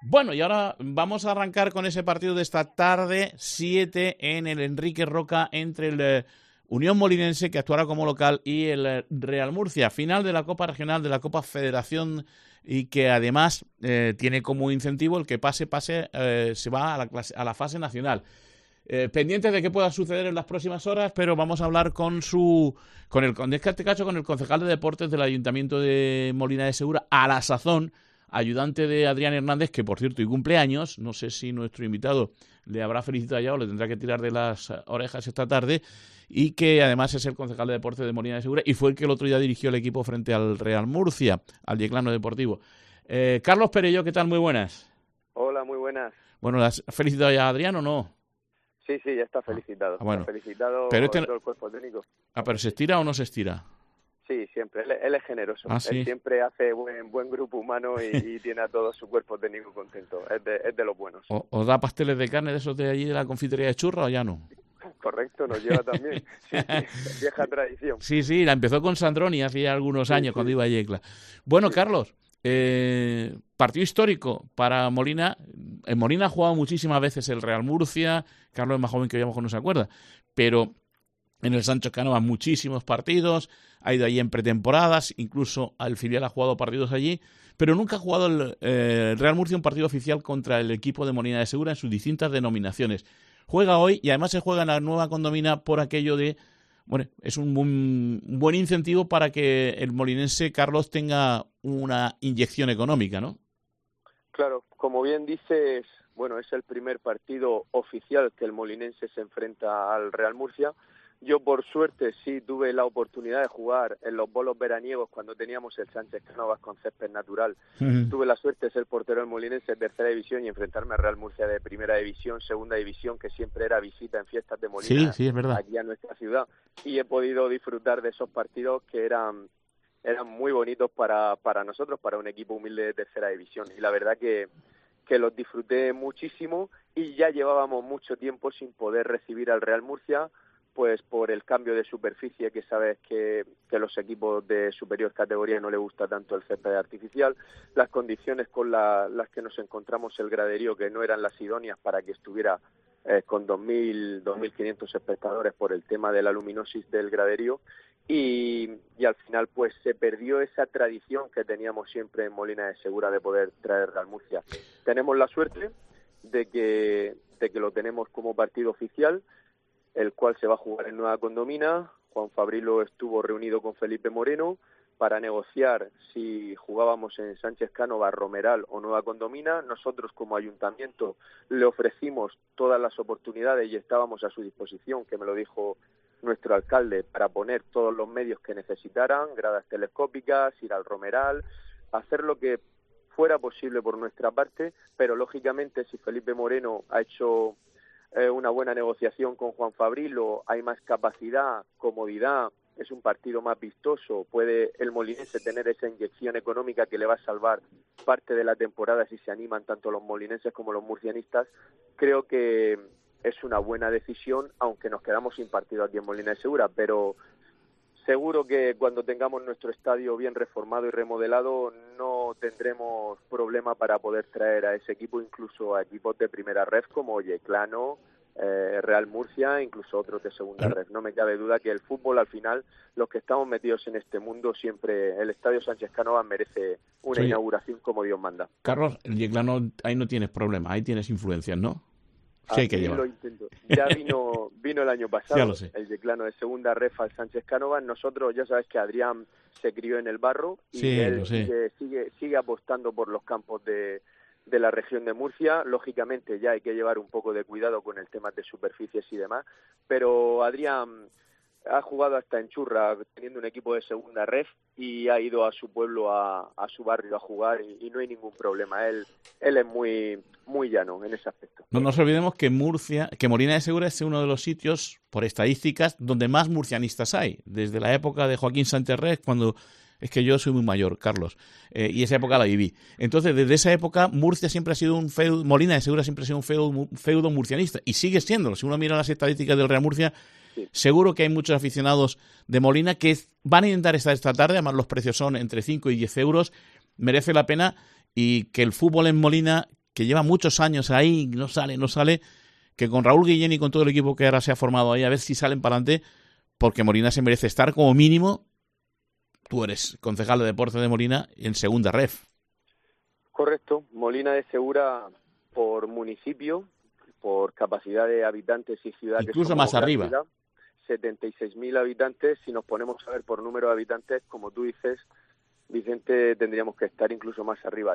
Bueno, y ahora vamos a arrancar con ese partido de esta tarde, 7 en el Enrique Roca, entre el Unión Molinense, que actuará como local, y el Real Murcia. Final de la Copa Regional, de la Copa Federación, y que además tiene como incentivo el que pase, se va a la fase nacional. Pendientes de qué pueda suceder en las próximas horas, pero vamos a hablar con el concejal de deportes del Ayuntamiento de Molina de Segura, a la sazón, ayudante de Adrián Hernández, que por cierto y cumpleaños. No sé si nuestro invitado le habrá felicitado ya o le tendrá que tirar de las orejas esta tarde, y que además es el concejal de deportes de Molina de Segura y fue el que el otro día dirigió el equipo frente al Real Murcia, al Yeclano Deportivo. Carlos Perello, ¿qué tal? Muy buenas. Hola, muy buenas. Bueno, ¿le has felicitado ya a Adrián o no? Sí, ya está felicitado. Bueno, Está felicitado pero todo el cuerpo técnico. ¿pero se estira o no se estira? Sí, siempre. Él es generoso. ¿Sí? Él siempre hace buen grupo humano y tiene a todo su cuerpo técnico contento. Es de los buenos. ¿Os da pasteles de carne de esos de allí de la confitería de Churra o ya no? Correcto, nos lleva también. Sí, vieja tradición. Sí, la empezó con Sandroni hace algunos años cuando iba a Yecla. Bueno, sí. Carlos, partido histórico para Molina. En Molina ha jugado muchísimas veces el Real Murcia. Carlos es más joven que yo, a lo mejor no se acuerda. Pero en el Sánchez Canova muchísimos partidos. Ha ido allí en pretemporadas. Incluso al filial ha jugado partidos allí. Pero nunca ha jugado el Real Murcia un partido oficial contra el equipo de Molina de Segura en sus distintas denominaciones. Juega hoy y además se juega en la nueva condomina por aquello de... Bueno, es un buen incentivo para que el molinense, Carlos, tenga una inyección económica, ¿no? Claro, como bien dices, bueno, es el primer partido oficial que el molinense se enfrenta al Real Murcia. Yo, por suerte, sí tuve la oportunidad de jugar en los bolos veraniegos cuando teníamos el Sánchez Cánovas con césped natural. Tuve la suerte de ser portero del molinense de tercera división y enfrentarme al Real Murcia de primera división, segunda división, que siempre era visita en fiestas de Molina, sí, es verdad, aquí a nuestra ciudad. Y he podido disfrutar de esos partidos que eran muy bonitos para nosotros, para un equipo humilde de tercera división. Y la verdad que los disfruté muchísimo, y ya llevábamos mucho tiempo sin poder recibir al Real Murcia, pues por el cambio de superficie, que sabes que los equipos de superior categoría no les gusta tanto el césped artificial, las condiciones con las que nos encontramos el graderío, que no eran las idóneas para que estuviera con 2.500 espectadores por el tema de la luminosis del graderío, y al final pues se perdió esa tradición que teníamos siempre en Molina de Segura de poder traer Real Murcia. Tenemos la suerte de que lo tenemos como partido oficial, el cual se va a jugar en Nueva Condomina. Juan Fabrilo estuvo reunido con Felipe Moreno para negociar si jugábamos en Sánchez Cánova, Romeral o Nueva Condomina. Nosotros, como ayuntamiento, le ofrecimos todas las oportunidades y estábamos a su disposición, que me lo dijo nuestro alcalde, para poner todos los medios que necesitaran, gradas telescópicas, ir al Romeral, hacer lo que fuera posible por nuestra parte, pero lógicamente si Felipe Moreno ha hecho una buena negociación con Juan Fabrilo, hay más capacidad, comodidad, es un partido más vistoso, puede el molinense tener esa inyección económica que le va a salvar parte de la temporada si se animan tanto los molinenses como los murcianistas. Creo que es una buena decisión, aunque nos quedamos sin partido aquí en Molina de Segura, pero seguro que cuando tengamos nuestro estadio bien reformado y remodelado no tendremos problema para poder traer a ese equipo, incluso a equipos de primera ref como Yeclano, Real Murcia, incluso otros de segunda ref. No me cabe duda que el fútbol, al final, los que estamos metidos en este mundo, siempre el Estadio Sánchez Cánovas merece una inauguración como Dios manda. Carlos, el Yeclano, ahí no tienes problema, ahí tienes influencias, ¿no? Sí, hay que llevar. Lo intento. Ya vino el año pasado el Yeclano de segunda ref al Sánchez Cánovas. Nosotros, ya sabes que Adrián se crió en el barro y él sigue apostando por los campos de la región de Murcia. Lógicamente ya hay que llevar un poco de cuidado con el tema de superficies y demás, pero Adrián ha jugado hasta en Churra teniendo un equipo de segunda ref y ha ido a su pueblo, a su barrio a jugar y no hay ningún problema. Él es muy llano en ese aspecto. No nos olvidemos que Molina de Segura es uno de los sitios, por estadísticas, donde más murcianistas hay. Desde la época de Joaquín Sánchez Rez, cuando... Es que yo soy muy mayor, Carlos, y esa época la viví. Entonces, desde esa época, Murcia siempre ha sido un feudo, Molina de Segura siempre ha sido un feudo murcianista, y sigue siéndolo. Si uno mira las estadísticas del Real Murcia, seguro que hay muchos aficionados de Molina que van a intentar estar esta tarde, además los precios son entre 5 y 10 euros, merece la pena, y que el fútbol en Molina que lleva muchos años ahí, no sale, que con Raúl Guillén y con todo el equipo que ahora se ha formado ahí, a ver si salen para adelante, porque Molina se merece estar como mínimo. Tú eres concejal de deporte de Molina en segunda ref. Correcto. Molina de Segura, por municipio, por capacidad de habitantes y ciudad, incluso más arriba. 76.000 habitantes. Si nos ponemos a ver por número de habitantes, como tú dices, Vicente, tendríamos que estar incluso más arriba.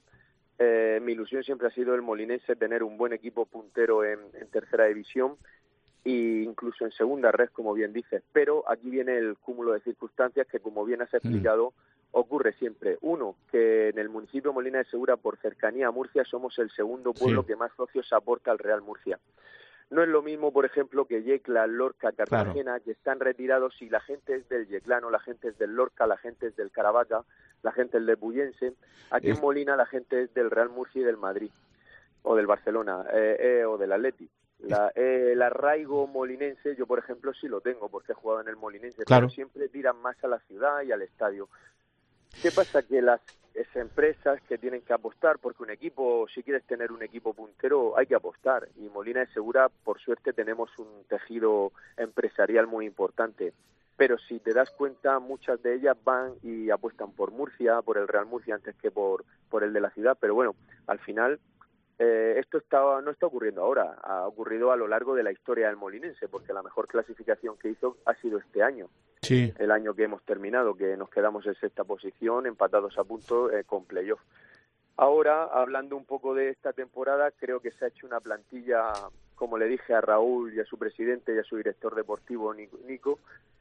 Mi ilusión siempre ha sido el molinense, tener un buen equipo puntero en tercera división e incluso en segunda red, como bien dices. Pero aquí viene el cúmulo de circunstancias que, como bien has explicado, ocurre siempre. Uno, que en el municipio de Molina de Segura, por cercanía a Murcia, somos el segundo pueblo que más socios aporta al Real Murcia. No es lo mismo, por ejemplo, que Yecla, Lorca, Cartagena, que están retirados, y la gente es del Yeclano, la gente es del Lorca, la gente es del Caravaca, la gente es del Bullense. Aquí en Molina la gente es del Real Murcia y del Madrid, o del Barcelona, o del Atleti. El arraigo molinense, yo por ejemplo sí lo tengo, porque he jugado en el molinense, pero siempre tiran más a la ciudad y al estadio. ¿Qué pasa? Que las empresas que tienen que apostar, porque un equipo, si quieres tener un equipo puntero, hay que apostar, y Molina de Segura, por suerte, tenemos un tejido empresarial muy importante, pero si te das cuenta, muchas de ellas van y apuestan por Murcia, por el Real Murcia, antes que por el de la ciudad. Pero bueno, al final esto no está ocurriendo ahora, ha ocurrido a lo largo de la historia del molinense, porque la mejor clasificación que hizo ha sido este año. Sí. El año que hemos terminado, que nos quedamos en sexta posición, empatados a punto con playoff. Ahora, hablando un poco de esta temporada, creo que se ha hecho una plantilla, como le dije a Raúl y a su presidente y a su director deportivo, Nico,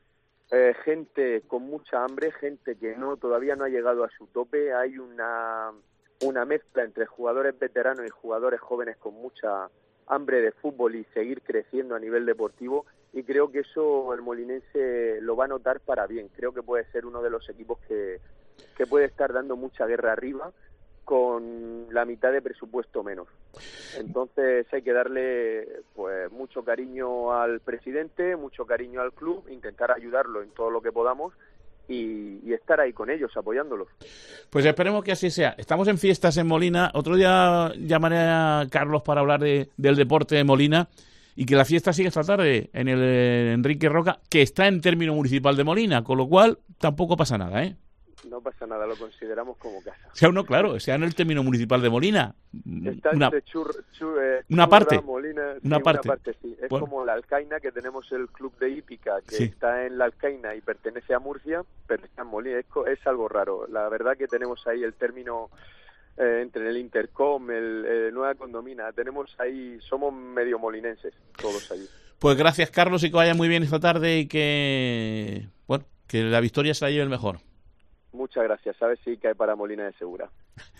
gente con mucha hambre, gente que todavía no ha llegado a su tope. Hay una mezcla entre jugadores veteranos y jugadores jóvenes con mucha hambre de fútbol y seguir creciendo a nivel deportivo, y creo que eso el molinense lo va a notar para bien. Creo que puede ser uno de los equipos que puede estar dando mucha guerra arriba con la mitad de presupuesto menos. Entonces hay que darle pues mucho cariño al presidente, mucho cariño al club, intentar ayudarlo en todo lo que podamos y estar ahí con ellos, apoyándolos. Pues esperemos que así sea. Estamos en fiestas en Molina. Otro día llamaré a Carlos para hablar del deporte de Molina, y que la fiesta sigue esta tarde en el Enrique Roca, que está en término municipal de Molina, con lo cual tampoco pasa nada, ¿eh? No pasa nada, lo consideramos como casa. Sea uno, claro, sea en el término municipal de Molina. Está entre una parte. Molina, una parte, sí. Es como la Alcaina, que tenemos el club de hípica, que está en la Alcaina y pertenece a Murcia, pero está en Molina. Es algo raro. La verdad que tenemos ahí el término entre el Intercom, el Nueva Condomina. Tenemos ahí, somos medio molinenses, todos allí. Pues gracias, Carlos, y que vaya muy bien esta tarde, y que la victoria se la lleve el mejor. Muchas gracias. A ver si cae para Molina de Segura.